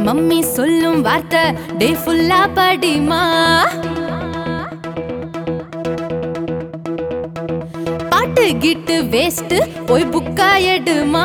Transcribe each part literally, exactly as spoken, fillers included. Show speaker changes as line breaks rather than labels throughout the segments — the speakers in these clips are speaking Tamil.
மம்மி சொல்லும் வார்த்தை டே ஃபுல்லா படிமா. பாட்டு கிட்டு வேஸ்ட் போய் புக்கா எடுமா.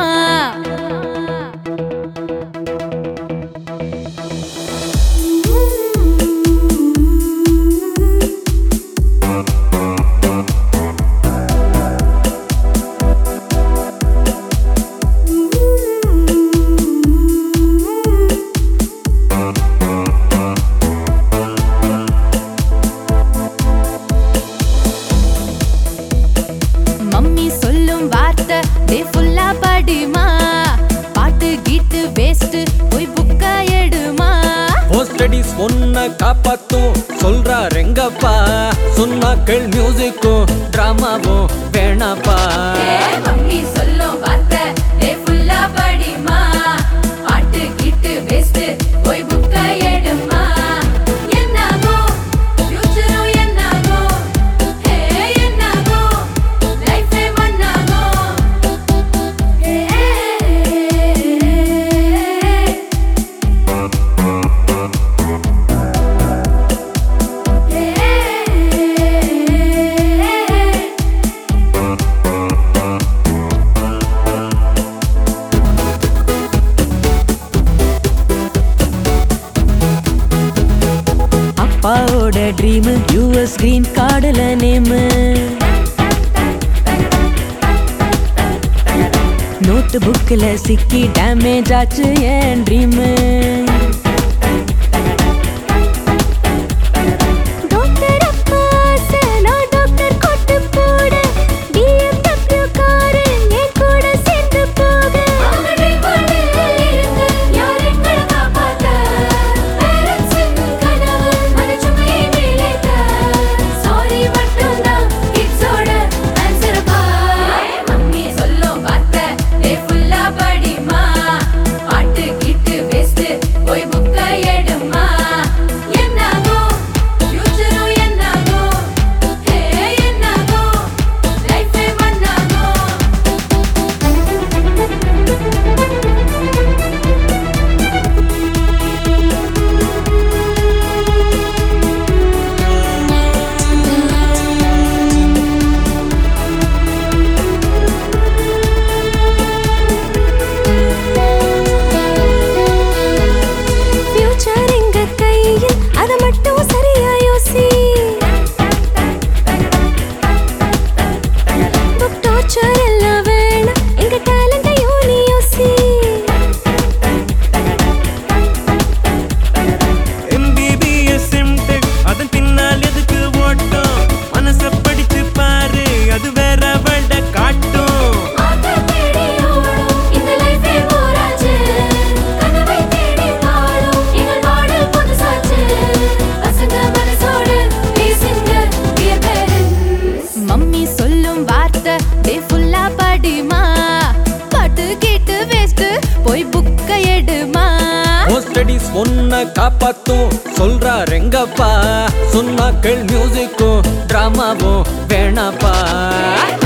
மம்மி சொல்லும் வார்த்தை டே ஃபுல்லா படிமா. பாட்டு கீட்டு வேஸ்ட் போய் புக்கா எடுமா.
ஸ்டடிஸ் ஒன்ன காப்பாத்தும் சொல்றார் எங்கப்பா. சொன்னாக்கள் மியூசிக்கும் டிராமாவும் வேணாப்பா.
மம்மி சொல்லும் வார்த்தை டே ஃபுல்லா படிமா. பாட்டு கீட்டு வேஸ்ட் போய் புக்கா எடுமா. என்னாகோ ஃபியூச்சரும் என்னாகோ. ஹே என்னாகோ லைஃபே மண்ணாகோ. ஹே
அப்பாவோட ட்ரீம் யூஎஸ் கிரீன் கார்டுல நேம். நோட்டு புக்கில் சிக்கி டேமேஜ் ஆச்சு என் ட்ரீம்.
ஸ்டடிஸ் ஒன்ன காப்பாத்தும் சொல்றார் எங்கப்பா. சொன்னாக்கள் மியூசிக்கும் டிராமாவும் வேணாப்பா.